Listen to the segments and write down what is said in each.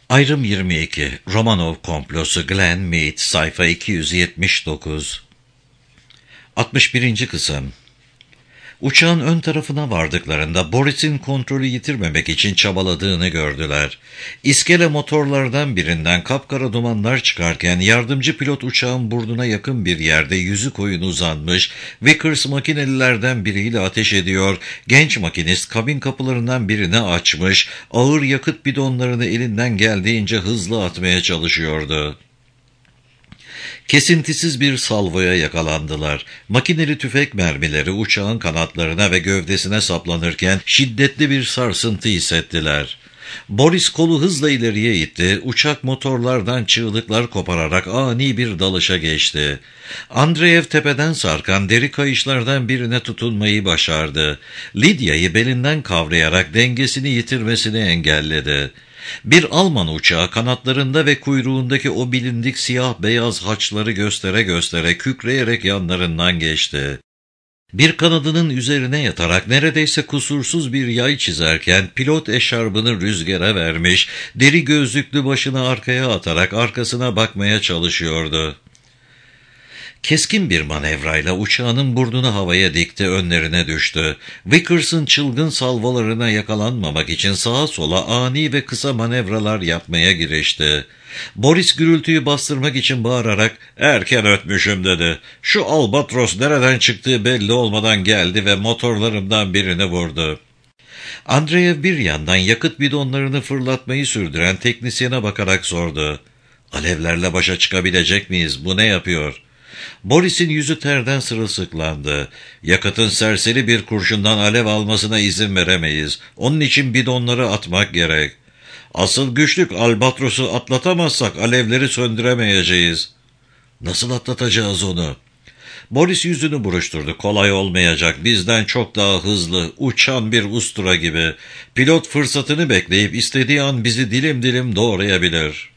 Ayrım 22. Romanov komplosu Glenn Mead, sayfa 279. 61. kısım. Uçağın ön tarafına vardıklarında Boris'in kontrolü yitirmemek için çabaladığını gördüler. İskele motorlardan birinden kapkara dumanlar çıkarken yardımcı pilot uçağın burnuna yakın bir yerde yüzü koyun uzanmış, Vickers makinelilerden biriyle ateş ediyor, genç makinist kabin kapılarından birini açmış, ağır yakıt bidonlarını elinden geldiğince hızlı atmaya çalışıyordu. Kesintisiz bir salvoya yakalandılar. Makineli tüfek mermileri uçağın kanatlarına ve gövdesine saplanırken şiddetli bir sarsıntı hissettiler. Boris kolu hızla ileriye itti, uçak motorlardan çığlıklar kopararak ani bir dalışa geçti. Andreev tepeden sarkan deri kayışlardan birine tutunmayı başardı. Lidya'yı belinden kavrayarak dengesini yitirmesini engelledi. Bir Alman uçağı kanatlarında ve kuyruğundaki o bilindik siyah beyaz haçları göstere göstere kükreyerek yanlarından geçti. Bir kanadının üzerine yatarak neredeyse kusursuz bir yay çizerken pilot eşarbını rüzgara vermiş, deri gözlüklü başını arkaya atarak arkasına bakmaya çalışıyordu. Keskin bir manevrayla uçağının burnunu havaya dikti, önlerine düştü. Vickers'ın çılgın salvolarına yakalanmamak için sağa sola ani ve kısa manevralar yapmaya girişti. Boris gürültüyü bastırmak için bağırarak "Erken ötmüşüm" dedi. "Şu albatros nereden çıktığı belli olmadan geldi ve motorlarımdan birini vurdu." Andreev bir yandan yakıt bidonlarını fırlatmayı sürdüren teknisyene bakarak sordu. "Alevlerle başa çıkabilecek miyiz? Bu ne yapıyor?" Boris'in yüzü terden sırılsıklandı. "Yakıtın serseri bir kurşundan alev almasına izin veremeyiz. Onun için bidonları atmak gerek. Asıl güçlük albatrosu atlatamazsak alevleri söndüremeyeceğiz." "Nasıl atlatacağız onu?" Boris yüzünü buruşturdu. "Kolay olmayacak. Bizden çok daha hızlı, uçan bir ustura gibi. Pilot fırsatını bekleyip istediği an bizi dilim dilim doğrayabilir."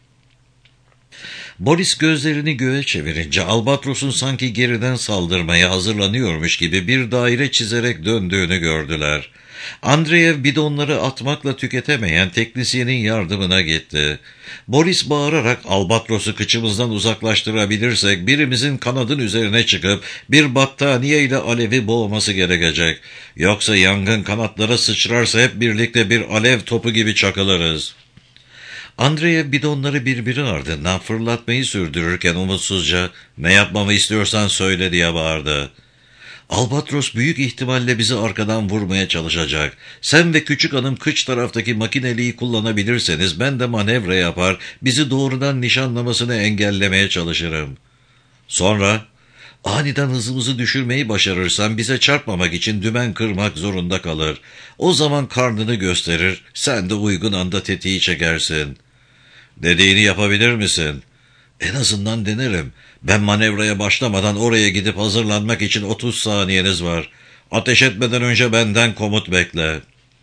Boris gözlerini göğe çevirince albatrosun sanki geriden saldırmaya hazırlanıyormuş gibi bir daire çizerek döndüğünü gördüler. Andreev bidonları atmakla tüketemeyen teknisyenin yardımına gitti. Boris bağırarak "Albatrosu kıçımızdan uzaklaştırabilirsek birimizin kanadın üzerine çıkıp bir battaniye ile alevi boğması gerekecek. Yoksa yangın kanatlara sıçrarsa hep birlikte bir alev topu gibi çakılırız." Andreev bidonları birbiri ardından fırlatmayı sürdürürken umutsuzca "Ne yapmamı istiyorsan söyle" diye bağırdı. "Albatros büyük ihtimalle bizi arkadan vurmaya çalışacak. Sen ve küçük hanım kıç taraftaki makineliği kullanabilirseniz ben de manevra yapar, bizi doğrudan nişanlamasını engellemeye çalışırım. Sonra aniden hızımızı düşürmeyi başarırsam bize çarpmamak için dümen kırmak zorunda kalır. O zaman karnını gösterir, sen de uygun anda tetiği çekersin." "Dediğini yapabilir misin?" "En azından denerim. Ben manevraya başlamadan oraya gidip hazırlanmak için 30 saniyeniz var. Ateş etmeden önce benden komut bekle."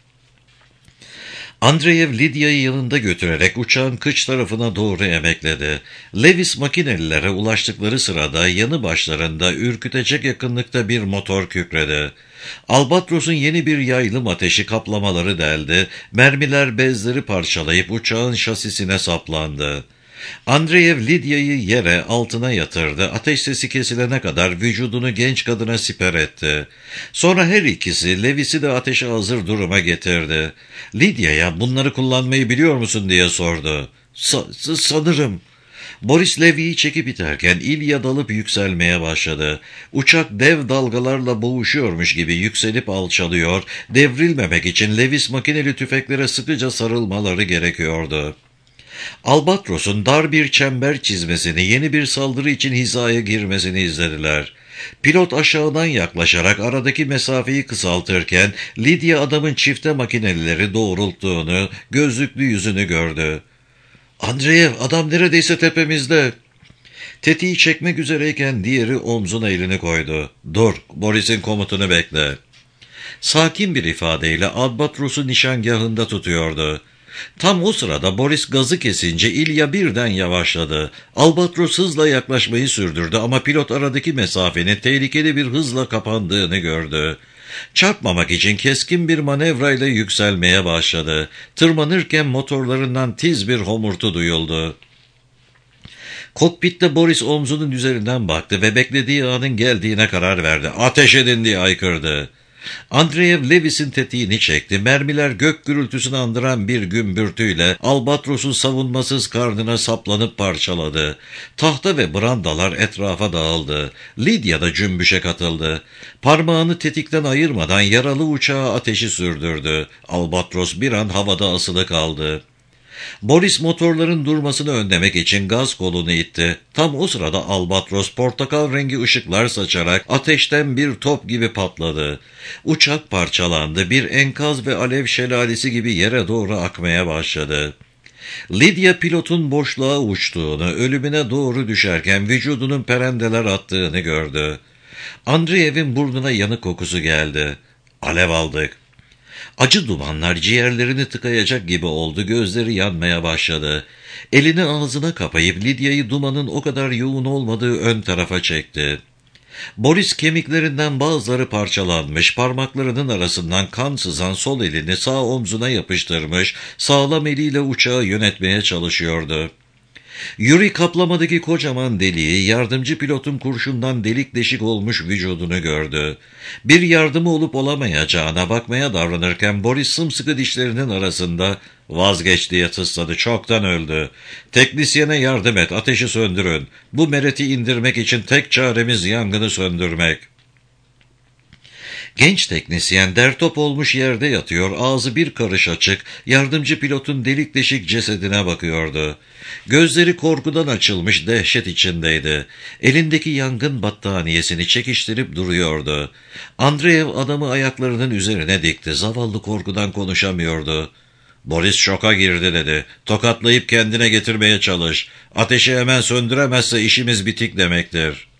Andreev Lidya'yı yanında götürerek uçağın kıç tarafına doğru emekledi. Lewis makinelilere ulaştıkları sırada yanı başlarında ürkütecek yakınlıkta bir motor kükredi. Albatros'un yeni bir yaylım ateşi kaplamaları deldi, mermiler bezleri parçalayıp uçağın şasisine saplandı. Andreev Lidya'yı yere altına yatırdı, ateş sesi kesilene kadar vücudunu genç kadına siper etti. Sonra her ikisi Lewis'i de ateşe hazır duruma getirdi. Lidya'ya "Bunları kullanmayı biliyor musun?" diye sordu. Sanırım." Boris levyeyi çekip iterken İlya dalıp yükselmeye başladı. Uçak dev dalgalarla boğuşuyormuş gibi yükselip alçalıyor, devrilmemek için Lewis makineli tüfeklere sıkıca sarılmaları gerekiyordu. Albatros'un dar bir çember çizmesini, yeni bir saldırı için hizaya girmesini izlediler. Pilot aşağıdan yaklaşarak aradaki mesafeyi kısaltırken Lidya adamın çifte makinelileri doğrulttuğunu, gözlüklü yüzünü gördü. "Andreev, adam neredeyse tepemizde." Tetiği çekmek üzereyken diğeri omzuna elini koydu. "Dur, Boris'in komutunu bekle." Sakin bir ifadeyle Albatros'u nişangahında tutuyordu. Tam o sırada Boris gazı kesince İlya birden yavaşladı. Albatros hızla yaklaşmayı sürdürdü ama pilot aradaki mesafenin tehlikeli bir hızla kapandığını gördü. Çarpmamak için keskin bir manevrayla yükselmeye başladı. Tırmanırken motorlarından tiz bir homurtu duyuldu. Kokpitte Boris omzunun üzerinden baktı ve beklediği anın geldiğine karar verdi. "Ateş edin!" diye haykırdı. Andreev Lewis'in tetiğini çekti. Mermiler gök gürültüsünü andıran bir gümbürtüyle Albatros'un savunmasız karnına saplanıp parçaladı. Tahta ve brandalar etrafa dağıldı. Lydia da cümbüşe katıldı. Parmağını tetikten ayırmadan yaralı uçağa ateşi sürdürdü. Albatros bir an havada asılı kaldı. Boris motorların durmasını önlemek için gaz kolunu itti. Tam o sırada Albatros portakal rengi ışıklar saçarak ateşten bir top gibi patladı. Uçak parçalandı, bir enkaz ve alev şelalesi gibi yere doğru akmaya başladı. Lydia pilotun boşluğa uçtuğunu, ölümüne doğru düşerken vücudunun perendeler attığını gördü. Andreev'in burnuna yanık kokusu geldi. "Alev aldık." Acı dumanlar ciğerlerini tıkayacak gibi oldu, gözleri yanmaya başladı. Elini ağzına kapayıp Lydia'yı dumanın o kadar yoğun olmadığı ön tarafa çekti. Boris kemiklerinden bazıları parçalanmış, parmaklarının arasından kan sızan sol elini sağ omzuna yapıştırmış, sağlam eliyle uçağı yönetmeye çalışıyordu. Yuri kaplamadaki kocaman deliği, yardımcı pilotun kurşundan delik deşik olmuş vücudunu gördü. Bir yardımı olup olamayacağına bakmaya davranırken Boris sımsıkı dişlerinin arasında "Vazgeç!" diye tısladı. "Çoktan öldü. Teknisyene yardım et, ateşi söndürün. Bu mereti indirmek için tek çaremiz yangını söndürmek." Genç teknisyen dertop olmuş yerde yatıyor, ağzı bir karış açık, yardımcı pilotun delik deşik cesedine bakıyordu. Gözleri korkudan açılmış, dehşet içindeydi. Elindeki yangın battaniyesini çekiştirip duruyordu. Andreev adamı ayaklarının üzerine dikti, zavallı korkudan konuşamıyordu. "Boris şoka girdi," dedi. "Tokatlayıp kendine getirmeye çalış. Ateşi hemen söndüremezse işimiz bitik demektir."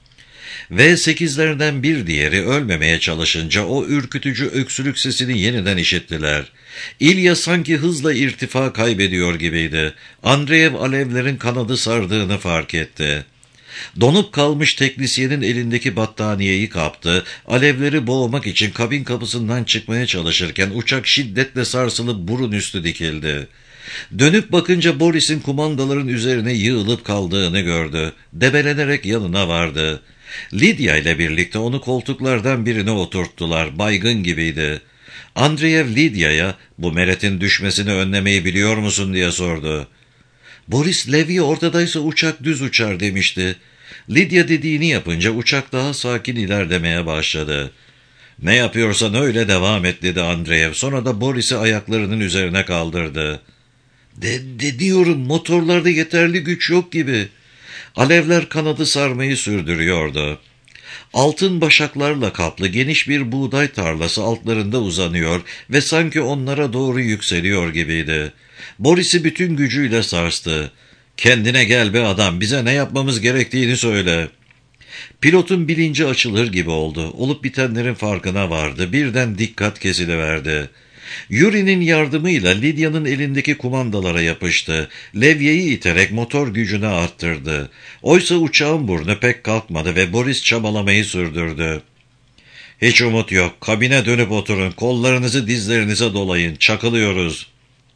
V8'lerden bir diğeri ölmemeye çalışınca o ürkütücü öksürük sesini yeniden işittiler. İlya sanki hızla irtifa kaybediyor gibiydi. Andreev alevlerin kanadı sardığını fark etti. Donup kalmış teknisyenin elindeki battaniyeyi kaptı, alevleri boğmak için kabin kapısından çıkmaya çalışırken uçak şiddetle sarsılıp burun üstü dikildi. Dönüp bakınca Boris'in kumandaların üzerine yığılıp kaldığını gördü. Debelenerek yanına vardı. Lydia ile birlikte onu koltuklardan birine oturttular. Baygın gibiydi. Andreev Lydia'ya "Bu meretin düşmesini önlemeyi biliyor musun?" diye sordu. "Boris Levy ortadaysa uçak düz uçar," demişti. Lydia dediğini yapınca uçak daha sakin ilerlemeye başladı. "Ne yapıyorsan öyle devam et," dedi Andreev. Sonra da Boris'i ayaklarının üzerine kaldırdı. Diyorum, motorlarda yeterli güç yok gibi." Alevler kanadı sarmayı sürdürüyordu. Altın başaklarla kaplı geniş bir buğday tarlası altlarında uzanıyor ve sanki onlara doğru yükseliyor gibiydi. Boris'i bütün gücüyle sarstı. "Kendine gel be adam, bize ne yapmamız gerektiğini söyle." Pilotun bilinci açılır gibi oldu. Olup bitenlerin farkına vardı. Birden dikkat kesiliverdi. Yuri'nin yardımıyla Lydia'nın elindeki kumandalara yapıştı. Levyeyi iterek motor gücünü arttırdı. Oysa uçağın burnu pek kalkmadı ve Boris çabalamayı sürdürdü. "Hiç umut yok. Kabine dönüp oturun. Kollarınızı dizlerinize dolayın. Çakılıyoruz."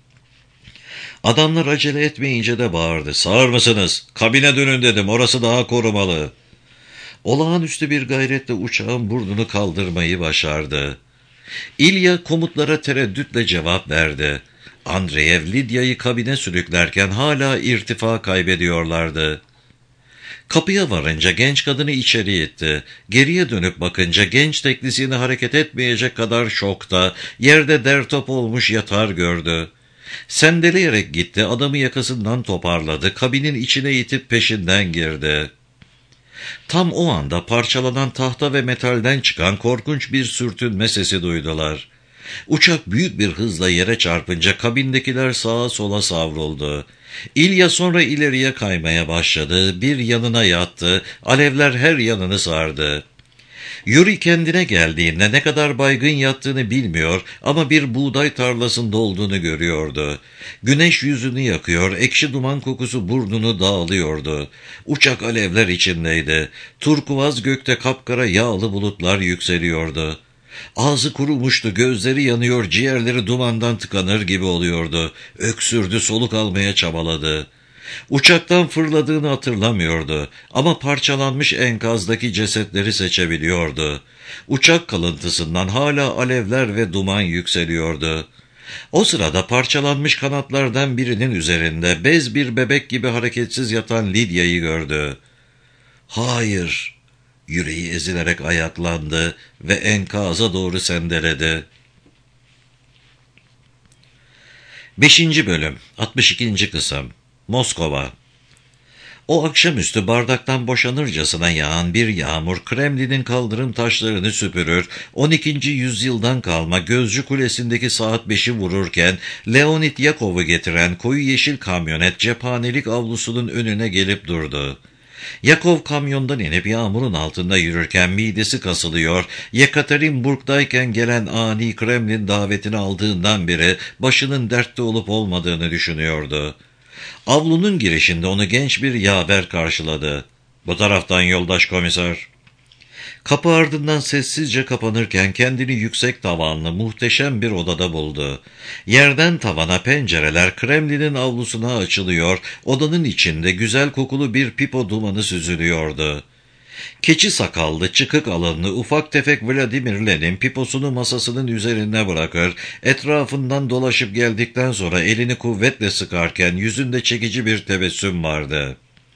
Adamlar acele etmeyince de bağırdı. "Sağır mısınız? Kabine dönün dedim. Orası daha korumalı." Olağanüstü bir gayretle uçağın burnunu kaldırmayı başardı. İlya komutlara tereddütle cevap verdi. Andreev Lydia'yı kabine sürüklerken hala irtifa kaybediyorlardı. Kapıya varınca genç kadını içeri itti. Geriye dönüp bakınca genç teknisyeni hareket etmeyecek kadar şokta, yerde dertop olmuş yatar gördü. Sendeleyerek gitti, adamı yakasından toparladı, kabinin içine itip peşinden girdi. Tam o anda parçalanan tahta ve metalden çıkan korkunç bir sürtünme sesi duydular. Uçak büyük bir hızla yere çarpınca kabindekiler sağa sola savruldu. İlya sonra ileriye kaymaya başladı, bir yanına yattı, alevler her yanını sardı. Yuri kendine geldiğinde ne kadar baygın yattığını bilmiyor ama bir buğday tarlasında olduğunu görüyordu. Güneş yüzünü yakıyor, ekşi duman kokusu burnunu dağılıyordu. Uçak alevler içindeydi. Turkuaz gökte kapkara yağlı bulutlar yükseliyordu. Ağzı kurumuştu, gözleri yanıyor, ciğerleri dumandan tıkanır gibi oluyordu. Öksürdü, soluk almaya çabaladı. Uçaktan fırladığını hatırlamıyordu ama parçalanmış enkazdaki cesetleri seçebiliyordu. Uçak kalıntısından hala alevler ve duman yükseliyordu. O sırada parçalanmış kanatlardan birinin üzerinde bez bir bebek gibi hareketsiz yatan Lidya'yı gördü. Hayır! Yüreği ezilerek ayaklandı ve enkaza doğru sendeledi. 5. Bölüm 62. Kısım Moskova. O akşamüstü bardaktan boşanırcasına yağan bir yağmur Kremlin'in kaldırım taşlarını süpürür, 12. yüzyıldan kalma Gözcü Kulesi'ndeki saat 5'i vururken Leonid Yakov'u getiren koyu yeşil kamyonet cephanelik avlusunun önüne gelip durdu. Yakov kamyondan inip yağmurun altında yürürken midesi kasılıyor, Yekaterinburg'dayken gelen ani Kremlin davetini aldığından beri başının dertte olup olmadığını düşünüyordu. Avlunun girişinde onu genç bir yaver karşıladı. "Bu taraftan yoldaş komiser." Kapı ardından sessizce kapanırken kendini yüksek tavanlı muhteşem bir odada buldu. Yerden tavana pencereler Kremlin'in avlusuna açılıyor, odanın içinde güzel kokulu bir pipo dumanı süzülüyordu. Keçi sakallı, çıkık alınlı, ufak tefek Vladimir Lenin piposunu masasının üzerine bırakır, etrafından dolaşıp geldikten sonra elini kuvvetle sıkarken yüzünde çekici bir tebessüm vardı.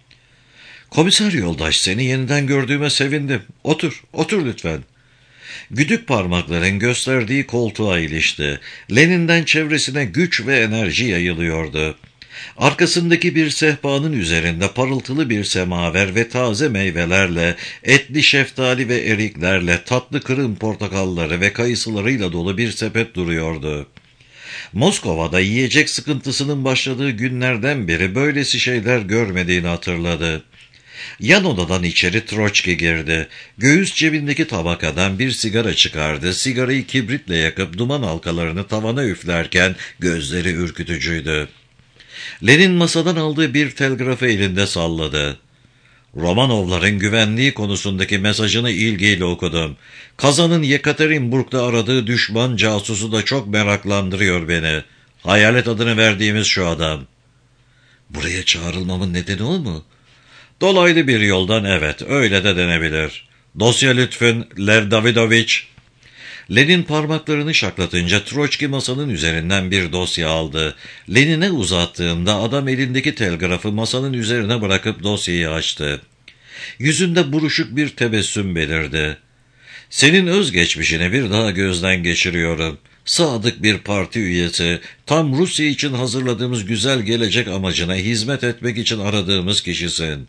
"Komiser yoldaş, seni yeniden gördüğüme sevindim. Otur lütfen." Güdük parmakların gösterdiği koltuğa ilişti. Lenin'den çevresine güç ve enerji yayılıyordu. Arkasındaki bir sehpanın üzerinde parıltılı bir semaver ve taze meyvelerle, etli şeftali ve eriklerle, tatlı kırım portakalları ve kayısılarıyla dolu bir sepet duruyordu. Moskova'da yiyecek sıkıntısının başladığı günlerden beri böylesi şeyler görmediğini hatırladı. Yan odadan içeri Troçki girdi. Göğüs cebindeki tabakadan bir sigara çıkardı. Sigarayı kibritle yakıp duman halkalarını tavana üflerken gözleri ürkütücüydü. Lenin masadan aldığı bir telgrafı elinde salladı. "Romanovların güvenliği konusundaki mesajını ilgiyle okudum. Kazan'ın Yekaterinburg'da aradığı düşman casusu da çok meraklandırıyor beni. Hayalet adını verdiğimiz şu adam." "Buraya çağrılmamın nedeni o mu?" "Dolaylı bir yoldan evet, öyle de denebilir. Dosya lütfün, Lev Davidovich." Lenin parmaklarını şaklatınca Troçki masanın üzerinden bir dosya aldı. Lenin'e uzattığında adam elindeki telgrafı masanın üzerine bırakıp dosyayı açtı. Yüzünde buruşuk bir tebessüm belirdi. "Senin özgeçmişini bir daha gözden geçiriyorum. Sadık bir parti üyesi, tam Rusya için hazırladığımız güzel gelecek amacına hizmet etmek için aradığımız kişisin."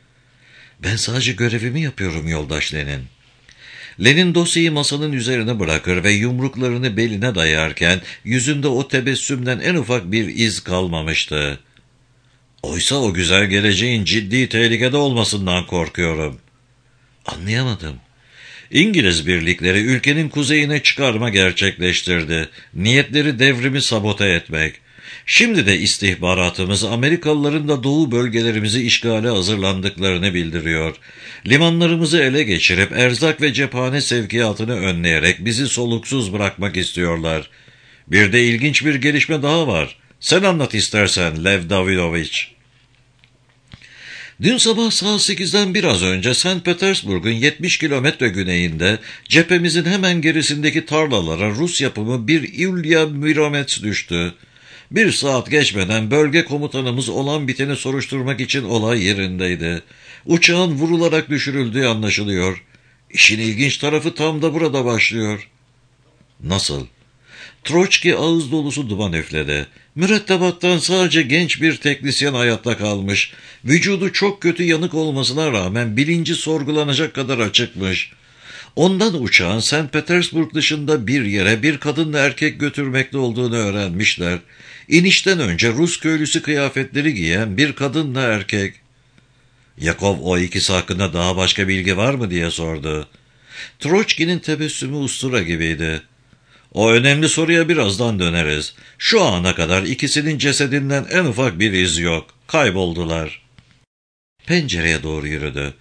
"Ben sadece görevimi yapıyorum yoldaş Lenin." Lenin dosyayı masanın üzerine bırakır ve yumruklarını beline dayarken yüzünde o tebessümden en ufak bir iz kalmamıştı. "Oysa o güzel geleceğin ciddi tehlikede olmasından korkuyorum." "Anlayamadım." "İngiliz birlikleri ülkenin kuzeyine çıkarma gerçekleştirdi. Niyetleri devrimi sabote etmek. Şimdi de istihbaratımız Amerikalıların da doğu bölgelerimizi işgale hazırlandıklarını bildiriyor. Limanlarımızı ele geçirip erzak ve cephane sevkiyatını önleyerek bizi soluksuz bırakmak istiyorlar. Bir de ilginç bir gelişme daha var. Sen anlat istersen Lev Davidovich." "Dün sabah saat 8'den biraz önce St. Petersburg'un 70 kilometre güneyinde cephemizin hemen gerisindeki tarlalara Rus yapımı bir İlya Müromets düştü. 1 saat geçmeden bölge komutanımız olan biteni soruşturmak için olay yerindeydi. Uçağın vurularak düşürüldüğü anlaşılıyor. İşin ilginç tarafı tam da burada başlıyor." "Nasıl?" Troçki ağız dolusu duman üfledi. "Mürettebattan sadece genç bir teknisyen hayatta kalmış. Vücudu çok kötü yanık olmasına rağmen bilinci sorgulanacak kadar açıkmış. Ondan uçağın St. Petersburg dışında bir yere bir kadınla erkek götürmekte olduğunu öğrenmişler. İnişten önce Rus köylüsü kıyafetleri giyen bir kadınla erkek." "Yakov, o ikisi hakkında daha başka bilgi var mı?" diye sordu. Troçki'nin tebessümü ustura gibiydi. "O önemli soruya birazdan döneriz. Şu ana kadar ikisinin cesedinden en ufak bir iz yok. Kayboldular." Pencereye doğru yürüdü.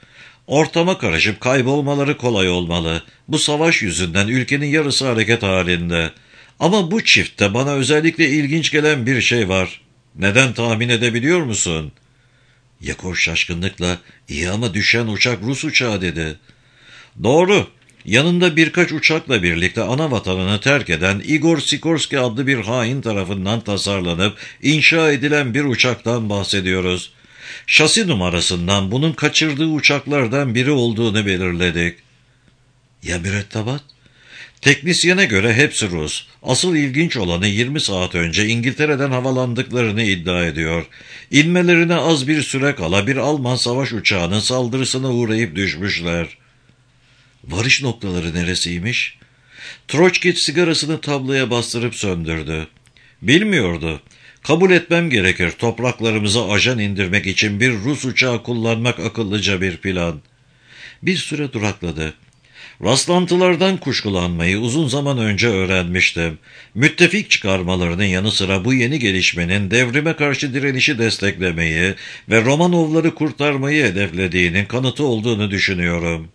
Ortama karışıp kaybolmaları kolay olmalı. Bu savaş yüzünden ülkenin yarısı hareket halinde. Ama bu çiftte bana özellikle ilginç gelen bir şey var. Neden tahmin edebiliyor musun? Yakov şaşkınlıkla, iyi ama düşen uçak Rus uçağı dedi. Doğru. Yanında birkaç uçakla birlikte ana vatanını terk eden Igor Sikorski adlı bir hain tarafından tasarlanıp inşa edilen bir uçaktan bahsediyoruz. Şasi numarasından bunun kaçırdığı uçaklardan biri olduğunu belirledik. Ya mürettebat? Teknisyene göre hepsi Rus. Asıl ilginç olanı 20 saat önce İngiltere'den havalandıklarını iddia ediyor. İnmelerine az bir süre kala bir Alman savaş uçağının saldırısına uğrayıp düşmüşler. Varış noktaları neresiymiş? Troçki sigarasını tabloya bastırıp söndürdü. Bilmiyordu. Kabul etmem gerekir, topraklarımıza ajan indirmek için bir Rus uçağı kullanmak akıllıca bir plan. Bir süre durakladı. Rastlantılardan kuşkulanmayı uzun zaman önce öğrenmiştim. Müttefik çıkarmalarının yanı sıra bu yeni gelişmenin devrime karşı direnişi desteklemeyi ve Romanovları kurtarmayı hedeflediğinin kanıtı olduğunu düşünüyorum.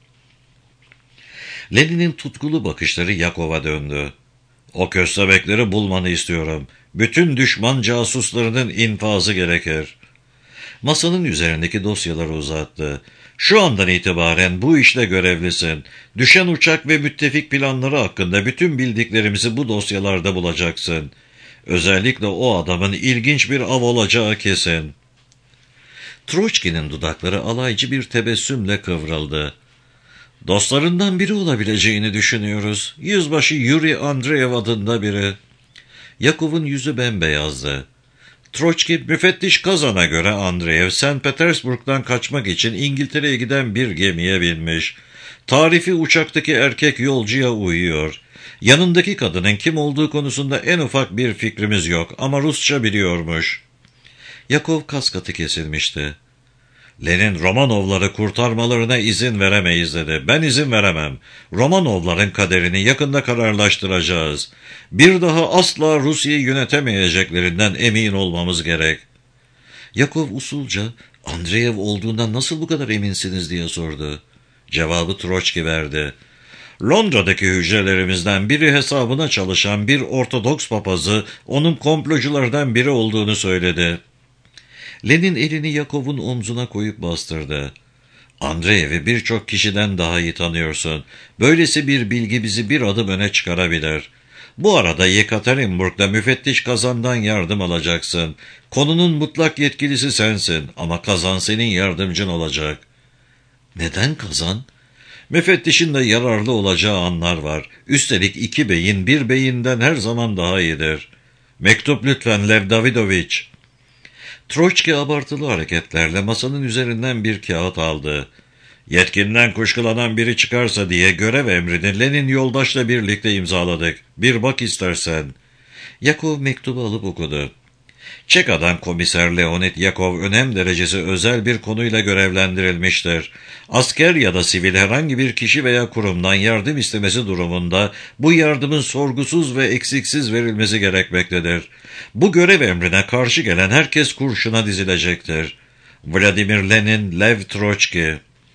Lenin'in tutkulu bakışları Yakov'a döndü. O köstebekleri bulmanı istiyorum. Bütün düşman casuslarının infazı gerekir. Masanın üzerindeki dosyaları uzattı. Şu andan itibaren bu işle görevlisin. Düşen uçak ve müttefik planları hakkında bütün bildiklerimizi bu dosyalarda bulacaksın. Özellikle o adamın ilginç bir av olacağı kesin. Troçki'nin dudakları alaycı bir tebessümle kıvrıldı. Dostlarından biri olabileceğini düşünüyoruz. Yüzbaşı Yuri Andreev adında biri. Yakov'un yüzü bembeyazdı. Troçki, müfettiş Kazan'a göre Andreev, St. Petersburg'dan kaçmak için İngiltere'ye giden bir gemiye binmiş. Tarifi uçaktaki erkek yolcuya uyuyor. Yanındaki kadının kim olduğu konusunda en ufak bir fikrimiz yok ama Rusça biliyormuş. Yakov kaskatı kesilmişti. Lenin, Romanovları kurtarmalarına izin veremeyiz dedi. Ben izin veremem. Romanovların kaderini yakında kararlaştıracağız. Bir daha asla Rusya'yı yönetemeyeceklerinden emin olmamız gerek. Yakov usulca, Andreev olduğundan nasıl bu kadar eminsiniz diye sordu. Cevabı Troçki verdi. Londra'daki hücrelerimizden biri hesabına çalışan bir Ortodoks papazı onun komploculardan biri olduğunu söyledi. Lenin elini Yakov'un omzuna koyup bastırdı. Andreev'i birçok kişiden daha iyi tanıyorsun. Böylesi bir bilgi bizi bir adım öne çıkarabilir. Bu arada Yekaterinburg'da müfettiş Kazan'dan yardım alacaksın. Konunun mutlak yetkilisi sensin ama Kazan senin yardımcın olacak. Neden Kazan? Müfettişin de yararlı olacağı anlar var. Üstelik 2 beyin 1 beyinden her zaman daha iyidir. Mektup lütfen Lev Davidovich. Troçki abartılı hareketlerle masanın üzerinden bir kağıt aldı. Yetkinden kuşkulanan biri çıkarsa diye görev emrini Lenin yoldaşla birlikte imzaladık. Bir bak istersen. Yakov mektubu alıp okudu. Çek adam komiser Leonid Yakov önem derecesi özel bir konuyla görevlendirilmiştir. Asker ya da sivil herhangi bir kişi veya kurumdan yardım istemesi durumunda bu yardımın sorgusuz ve eksiksiz verilmesi gerekmektedir. Bu görev emrine karşı gelen herkes kurşuna dizilecektir. Vladimir Lenin, Lev Troçki.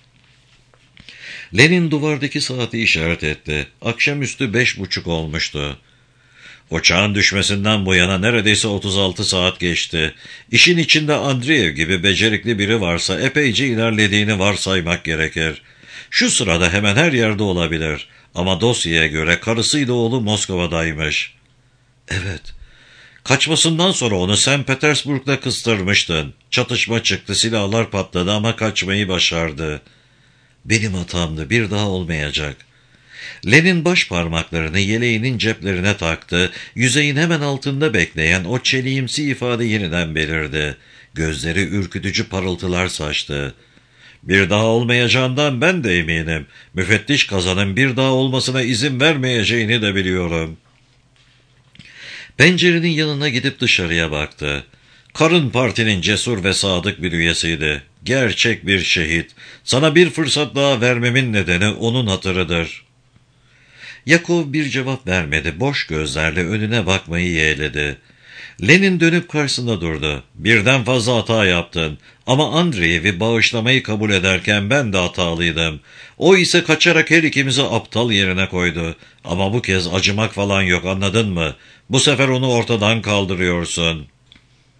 Lenin duvardaki saati işaret etti. Akşamüstü 5:30 olmuştu. Uçağın düşmesinden bu yana neredeyse 36 saat geçti. İşin içinde Andreev gibi becerikli biri varsa epeyce ilerlediğini varsaymak gerekir. Şu sırada hemen her yerde olabilir. Ama dosyaya göre karısıyla oğlu Moskova'daymış. Evet. Kaçmasından sonra onu St. Petersburg'da kıstırmıştın. Çatışma çıktı, silahlar patladı ama kaçmayı başardı. Benim hatamdı, bir daha olmayacak. Lenin baş parmaklarını yeleğinin ceplerine taktı, yüzeyin hemen altında bekleyen o çeliğimsi ifade yeniden belirdi. Gözleri ürkütücü parıltılar saçtı. Bir daha olmayacağından ben de eminim. Müfettiş Kazan'ın bir daha olmasına izin vermeyeceğini de biliyorum. Pencerenin yanına gidip dışarıya baktı. Karın partinin cesur ve sadık bir üyesiydi. Gerçek bir şehit. Sana bir fırsat daha vermemin nedeni onun hatırıdır. Yakov bir cevap vermedi. Boş gözlerle önüne bakmayı yeğledi. Lenin dönüp karşısında durdu. Birden fazla hata yaptın. Ama Andreyev'i bağışlamayı kabul ederken ben de hatalıydım. O ise kaçarak her ikimizi aptal yerine koydu. Ama bu kez acımak falan yok, anladın mı? Bu sefer onu ortadan kaldırıyorsun.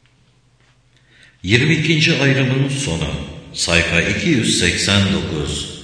22. ayrımın sonu. Sayfa 289.